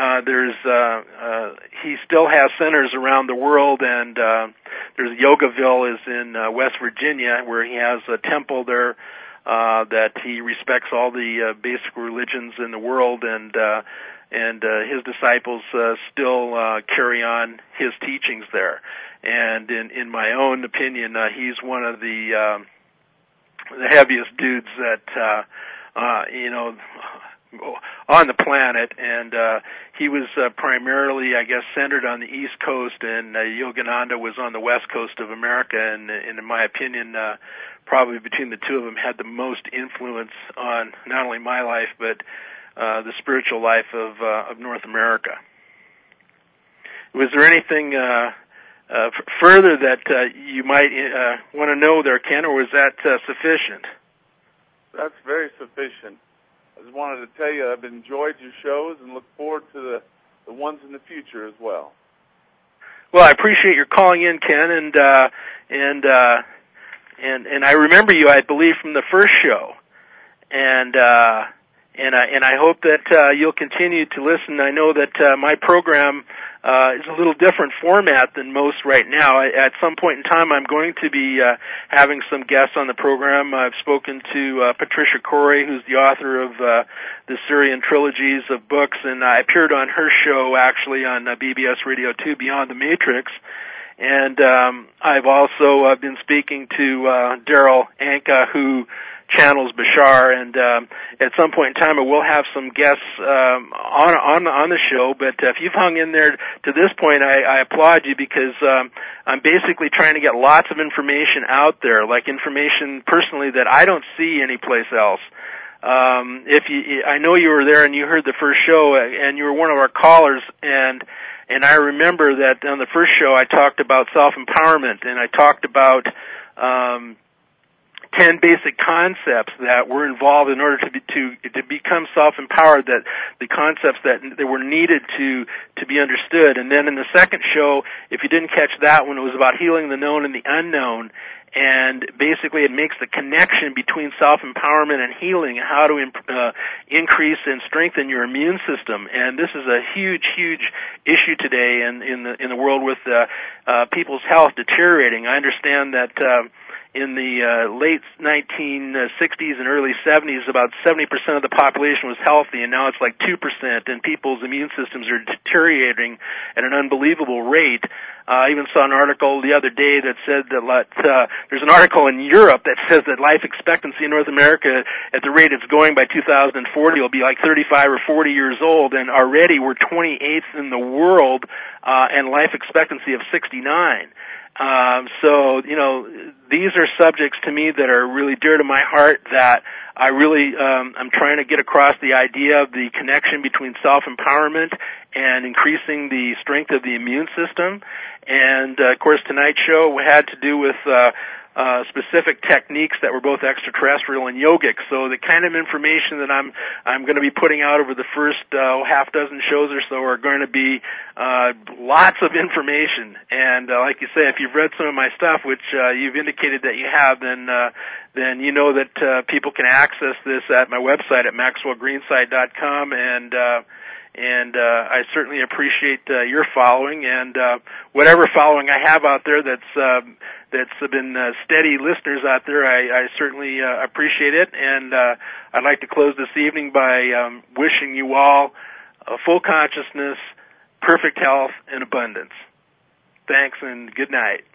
he still has centers around the world, and there's Yogaville is in West Virginia, where he has a temple there that he respects all the basic religions in the world, and his disciples still carry on his teachings there. And in my own opinion, he's one of the heaviest dudes that on the planet, and he was primarily, I guess, centered on the East Coast, and Yogananda was on the West Coast of America, and in my opinion, probably between the two of them had the most influence on not only my life, but the spiritual life of North America. Was there anything further that you might want to know there, Ken, or was that sufficient? That's very sufficient. I just wanted to tell you I've enjoyed your shows and look forward to the ones in the future as well. Well, I appreciate your calling in, Ken, and I remember you, I believe, from the first show, and I hope that you'll continue to listen. I know that my program is a little different format than most right now. At some point in time, I'm going to be having some guests on the program. I've spoken to Patricia Corey, who's the author of the Syrian trilogies of books, and I appeared on her show, actually, on BBS Radio 2, Beyond the Matrix. And I've also been speaking to Daryl Anka, who channels Bashar, and at some point in time I will have some guests on the show. But if you've hung in there to this point, I applaud you, because I'm basically trying to get lots of information out there, like information personally that I don't see anyplace else. I know you were there and you heard the first show, and you were one of our callers, and I remember that on the first show I talked about self-empowerment, and I talked about 10 basic concepts that were involved in order to become self-empowered, that the concepts that were needed to be understood. And then in the second show, if you didn't catch that one, it was about healing the known and the unknown. And basically it makes the connection between self-empowerment and healing, and how to increase and strengthen your immune system. And this is a huge, huge issue today in the world with people's health deteriorating. I understand that in the late 1960s and early 70s, about 70% of the population was healthy, and now it's like 2%, and people's immune systems are deteriorating at an unbelievable rate. I even saw an article the other day that said that there's an article in Europe that says that life expectancy in North America, at the rate it's going by 2040, will be like 35 or 40 years old, and already we're 28th in the world, and life expectancy of 69. So, these are subjects to me that are really dear to my heart, that I really, I'm trying to get across the idea of the connection between self-empowerment and increasing the strength of the immune system. And, of course, tonight's show had to do with specific techniques that were both extraterrestrial and yogic. So the kind of information that I'm going to be putting out over the first half dozen shows or so are going to be lots of information. And like you say, if you've read some of my stuff, which you've indicated that you have, then you know that people can access this at my website at MaxwellGreenside.com, and I certainly appreciate your following, and whatever following I have out there that's been steady listeners out there, I certainly appreciate it. And I'd like to close this evening by wishing you all full consciousness, perfect health, and abundance. Thanks, and good night.